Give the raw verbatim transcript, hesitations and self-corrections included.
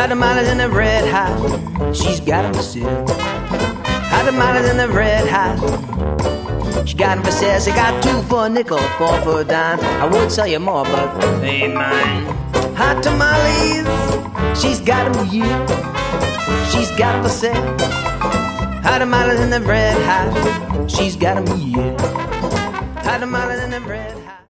Hot tamales in the red hot, she's got 'em for sale. Hot tamales in the red hot, she got 'em for sale. She got two for a nickel, four for a dime. I would sell you more, but they ain't mine. Hot tamales, she's got 'em for you. She's got 'em for sale. Hot tamales in the red hot, she's got 'em for you. Hot tamales in the red hot.